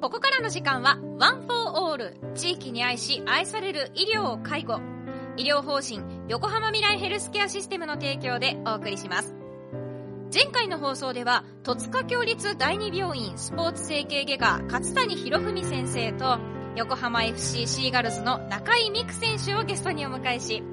ここからの時間はワンフォーオール、地域に愛し愛される医療介護、医療法人横浜未来ヘルスケアシステムの提供でお送りします。前回の放送では戸塚共立第二病院スポーツ整形外科勝谷博文先生と横浜 FC シーガルズの中井美久選手をゲストにお迎えし、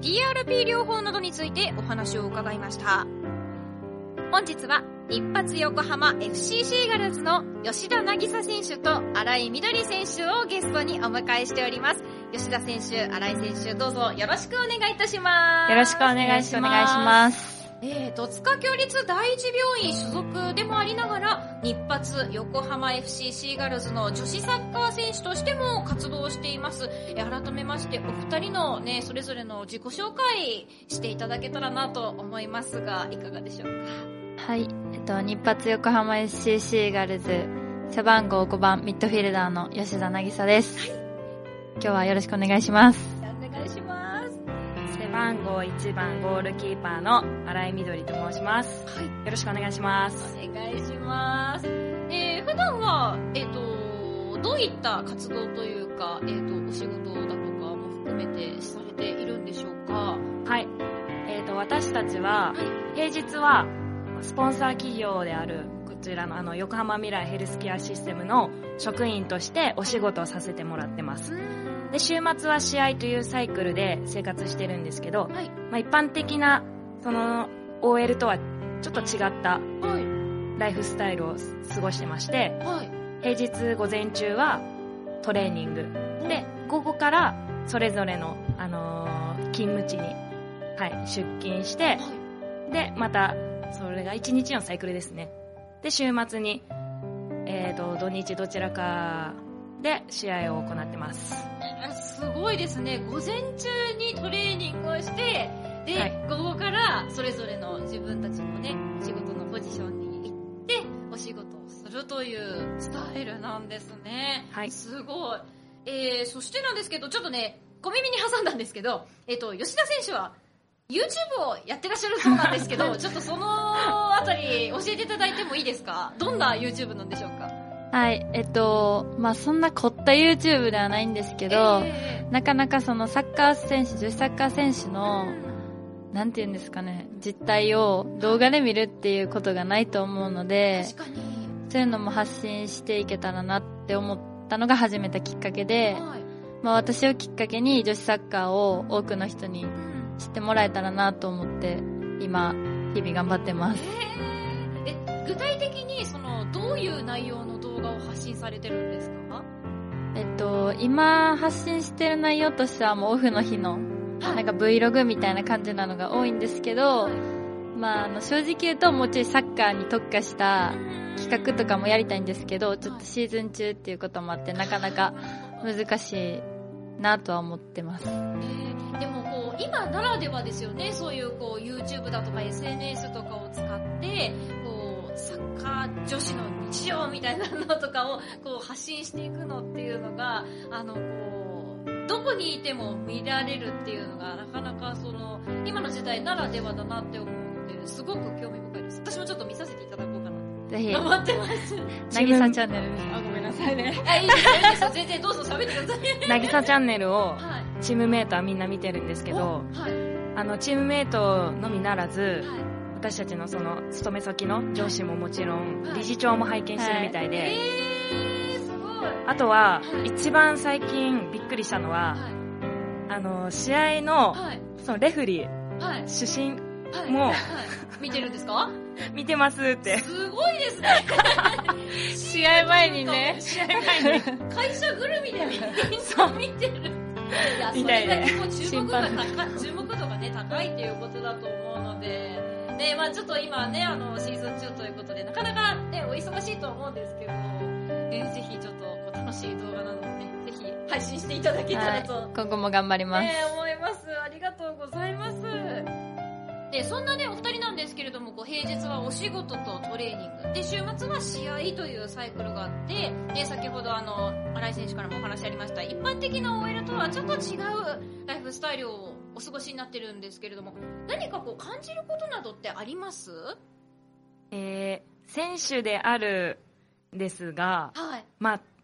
PRP 療法などについてお話を伺いました。本日は一発横浜 FC シーガルズの吉田渚選手と新井みどり選手をゲストにお迎えしております。吉田選手、新井選手、どうぞよろしくお願いいたします。 よろしくお願いします。 戸塚共立第一病院所属でもありながら、日発横浜 FC シーガルズの女子サッカー選手としても活動しています。改めましてお二人のね、それぞれの自己紹介していただけたらなと思いますが、いかがでしょうか。 はい、日発横浜 FC シーガルズ背番号5番ミッドフィルダーの吉田渚です。はい、今日はよろしくお願いします。 お願いします。 背番号1番ゴールキーパーの新井みどりと申します。はい、よろしくお願いします。 お願いします。普段はどういった活動というか、お仕事だとかも含めてされているんでしょうか。 はい、私たちは、平日はスポンサー企業であるこちらの横浜未来ヘルスケアシステムの職員としてお仕事をさせてもらってます。で、週末は試合というサイクルで生活してるんですけど、一般的なその OL とはちょっと違ったライフスタイルを過ごしてまして、平日午前中はトレーニングで、午後からそれぞれの、勤務地に、出勤して、でまたそれが1日のサイクルですね。で、週末に、土日どちらかで試合を行ってます。 すごいですね。午前中にトレーニングをして、で、午後からそれぞれの自分たちのね、仕事のポジションに行ってお仕事をするというスタイルなんですね。はい、すごい。そしてなんですけど、ちょっとね、小耳に挟んだんですけど、吉田選手はYouTube をやってらっしゃるそうなんですけど、ちょっとそのあたり教えていただいてもいいですか。どんな YouTube なんでしょうか。 はい、そんな凝った YouTube ではないんですけど、なかなかそのサッカー選手、女子サッカー選手の、なんていうんですかね、実態を動画で見るっていうことがないと思うので、 確かにそういうのも発信していけたらなって思ったのが始めたきっかけで、私をきっかけに女子サッカーを多くの人に知ってもらえたらなと思って今日々頑張ってます。 具体的にどういう内容の動画を発信されてるんですか。 今発信してる内容としてはもうオフの日のなんか Vlog みたいな感じなのが多いんですけど、正直言うともうちょいサッカーに特化した企画とかもやりたいんですけど、ちょっとシーズン中っていうこともあってなかなか難しいなとは思ってます。 でも今ならではですよね。そういうYouTube だとか SNS とかを使ってサッカー女子の日常みたいなのとかを発信していくのっていうのがどこにいても見られるっていうのがなかなか今の時代ならではだなって思うので、すごく興味深いです。私もちょっと見させていただこうかなとぜひ頑張ってます。 なぎさチャンネルです。 ごめんなさいね。 いいですよ。全然どうぞ喋ってください。 なぎさチャンネルをチームメイトはみんな見てるんですけど、チームメイトのみならず、私たちの勤め先の上司ももちろん、理事長も拝見してるみたいで、 すごい。 あとは、一番最近びっくりしたのは、試合の、レフリー、主審も、 見てるんですか。 見てますって。 すごいですね。 試合前にね。 試合前に。会社ぐるみでみんな見てる。いや、それが結構注目度がね、高いっていうことだと思うので、で、ちょっと今ね、シーズン中ということで、なかなかね、お忙しいと思うんですけど、ぜひちょっと楽しい動画なのでね、ぜひ配信していただけたらと、 今後も頑張ります。 思います。ありがとうございます。で、そんなね、お二人なんですけれども、平日はお仕事とトレーニングで、週末は試合というサイクルがあって、で、先ほど新井選手からもお話ありました、一般的な OL とはちょっと違うライフスタイルをお過ごしになってるんですけれども、何か感じることなどってあります？ 選手であるんですが、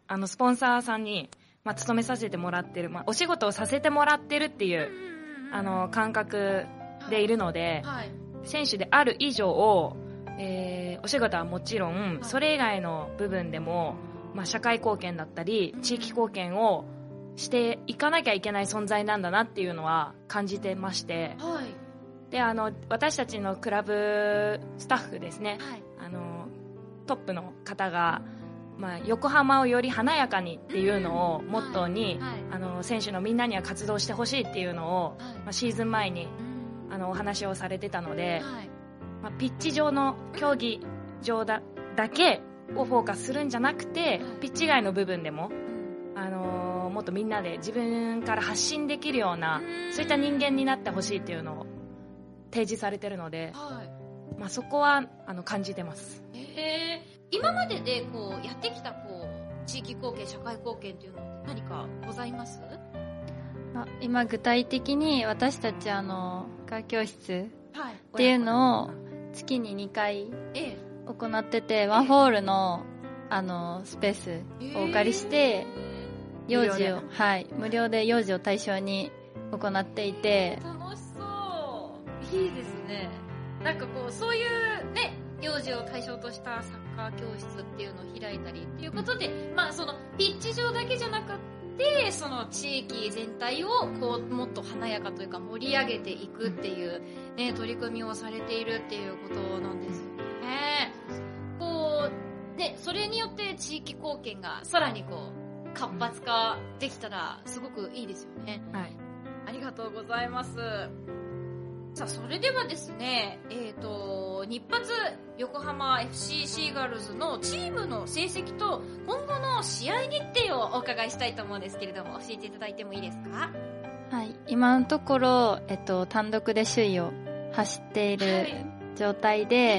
スポンサーさんに、勤めさせてもらってる、お仕事をさせてもらってるっていう感覚でいるので、選手である以上、お仕事はもちろんそれ以外の部分でも、社会貢献だったり地域貢献をしていかなきゃいけない存在なんだなっていうのは感じてまして、で私たちのクラブスタッフですね、トップの方が、横浜をより華やかにっていうのをモットーに、選手のみんなには活動してほしいっていうのを、シーズン前にお話をされてたので、ピッチ上の競技場だけをフォーカスするんじゃなくて、ピッチ外の部分でも、もっとみんなで自分から発信できるような、そういった人間になってほしいっていうのを提示されてるので、そこは感じてます。 今まででやってきた地域貢献、社会貢献っていうのは何かございます？ 今具体的に私たち科学教室っていうのを月に2回行ってて、ワンホールのスペースをお借りして幼児を、無料で幼児を対象に行っていて、 楽しそう。いいですね。なんかそういうね、幼児を対象としたサッカー教室っていうのを開いたりっていうことで、そのピッチ上だけじゃなくて、その地域全体をもっと華やかというか盛り上げていくっていうね、取り組みをされているっていうことなんですよね。でそれによって地域貢献がさらに活発化できたらすごくいいですよね。ありがとうございます。さあ、それではですね、日発横浜 FC シーガルズのチームの成績と今後の試合日程をお伺いしたいと思うんですけれども、教えていただいてもいいですか？ 今のところ、単独で首位を走っている状態で、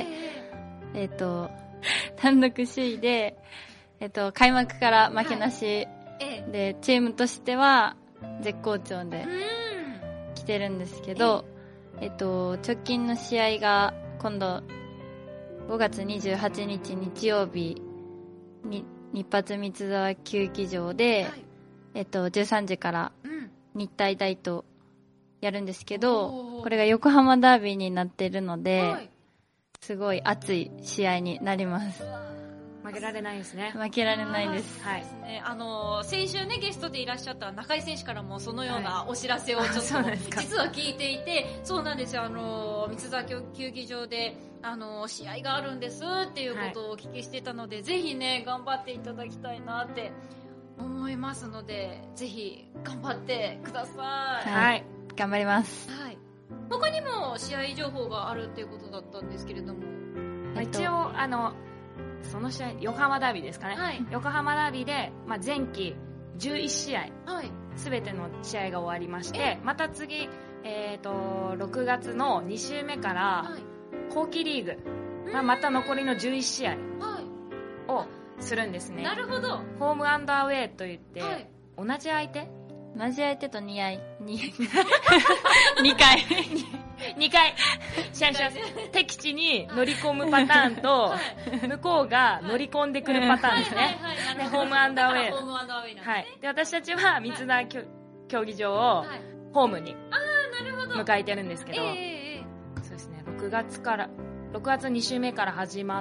単独首位で、開幕から負けなしで、チームとしては絶好調で来てるんですけど、直近の試合が今度5月28日日曜日に日発三沢球技場で、13時から日体大とやるんですけど、これが横浜ダービーになってるので、すごい熱い試合になります。 負けられないですね。 負けられないです。 先週ね、ゲストでいらっしゃった中井選手からもそのようなお知らせをちょっと、実は聞いていて、そうなんですよ、三沢球技場で試合があるんですっていうことをお聞きしてたので、ぜひね、頑張っていただきたいなって思いますので、ぜひ頑張ってください。 頑張ります。 他にも試合情報があるっていうことだったんですけれども、 一応その試合、横浜ダービーですかね、横浜ダービーで、前期11試合、すべての試合が終わりまして、また次、6月の2週目から後期リーグ、また残りの11試合をするんですね。 なるほど。 ホームアンドアウェイといって、同じ相手と2回試合します。敵地に乗り込むパターンと、向こうが乗り込んでくるパターンですね。ホームアンドアウェイ。で、私たちは三沢競技場をホームに迎えてるんですけど、そうですね、6月2週目から始まって、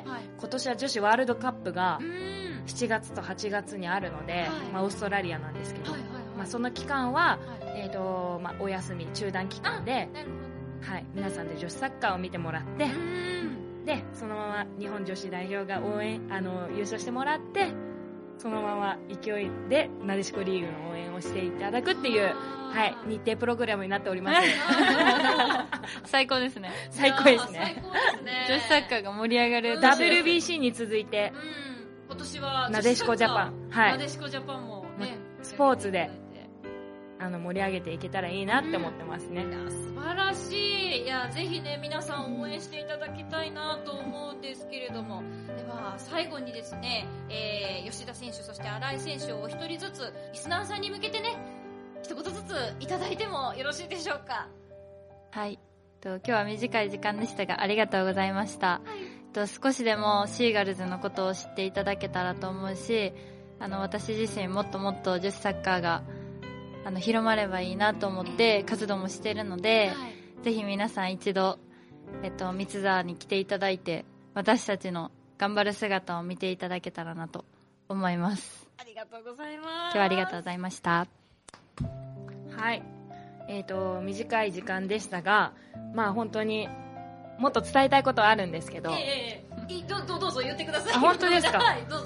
今年は女子ワールドカップが7月と8月にあるので、オーストラリアなんですけど、その期間は、お休み、中断期間で、皆さんで女子サッカーを見てもらって、で、そのまま日本女子代表が優勝してもらって、そのまま勢いでなでしこリーグの応援をしていただくっていう、日程プログラムになっております。 最高ですね。 最高ですね。 女子サッカーが盛り上がる。 WBC に続いて、 今年はなでしこジャパン、 なでしこジャパンもね、 スポーツで盛り上げていけたらいいなって思ってますね。 素晴らしい。ぜひね、皆さん応援していただきたいなと思うんですけれども、では最後にですね、吉田選手、そして新井選手をお一人ずつリスナーさんに向けてね、一言ずついただいてもよろしいでしょうか？ 今日は短い時間でしたが、ありがとうございました。少しでもシーガルズのことを知っていただけたらと思うし、 私自身もっともっと女子サッカーが広まればいいなと思って活動もしてるので、ぜひ皆さん一度、三沢に来ていただいて、私たちの頑張る姿を見ていただけたらなと思います。 ありがとうございます。 今日はありがとうございました。 はい。短い時間でしたが、本当にもっと伝えたいことはあるんですけど、 どうぞ言ってください。 本当ですか？ はい、どうぞ。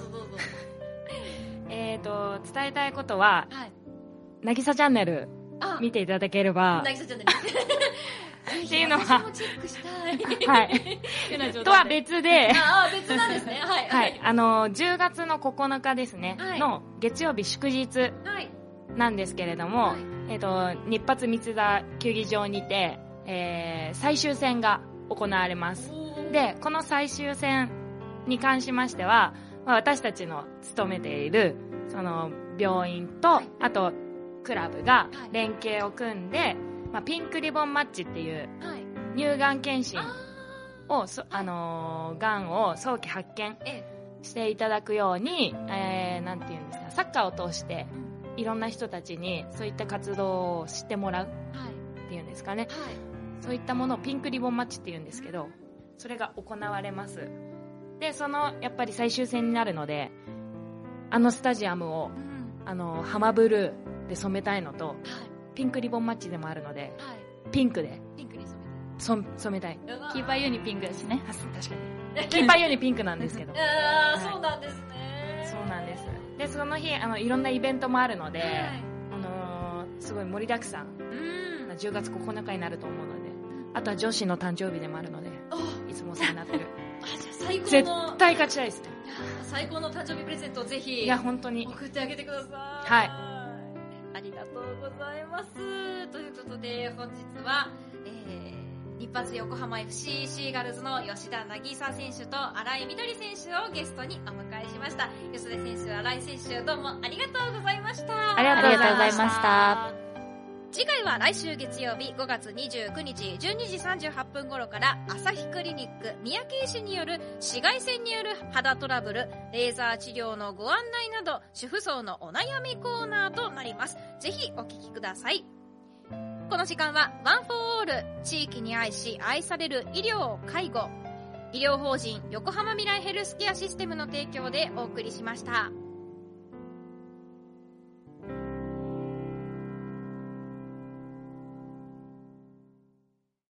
伝えたいことは、なぎさチャンネル見ていただければ、 なぎさチャンネルっていうのは、 私もチェックしたい。 はい。とは別で、 別なんですね。 はい。10月の9日ですね、の月曜日祝日なんですけれども、日発三沢球技場にて、最終戦が行われます。で、この最終戦に関しましては、私たちの勤めているその病院と、あとクラブが連携を組んで、ピンクリボンマッチっていう乳がん検診を、がんを早期発見していただくように、なんていうんですか、サッカーを通していろんな人たちにそういった活動を知ってもらうっていうんですかね、そういったものをピンクリボンマッチっていうんですけど、それが行われます。で、やっぱり最終戦になるので、スタジアムを、ハマブルーで染めたいのと、ピンクリボンマッチでもあるので、ピンクで染めたい。 キーパーユニピンクですね。 確かに。キーパーユニピンクなんですけど。 そうなんですね。 そうなんです。で、その日、いろんなイベントもあるので、すごい盛りだくさん。10月9日になると思うので、あとは女子の誕生日でもあるので、いつもお世話になってる。 じゃあ最高の。 絶対勝ちたいですね。 最高の誕生日プレゼントをぜひ。 いや、本当に。 送ってあげてください。 はい。 ありがとうございます。ということで、本日は、日発横浜 FC シーガルズの吉田渚選手と新井みどり選手をゲストにお迎えしました。吉田選手、新井選手、どうもありがとうございました。 ありがとうございました。 次回は来週月曜日5月29日12時38分頃から朝日クリニック三宅医師による紫外線による肌トラブル、レーザー治療のご案内など主婦層のお悩みコーナーとなります。ぜひお聞きください。この時間はワンフォーオール、地域に愛し愛される医療・介護、医療法人横浜未来ヘルスケアシステムの提供でお送りしました。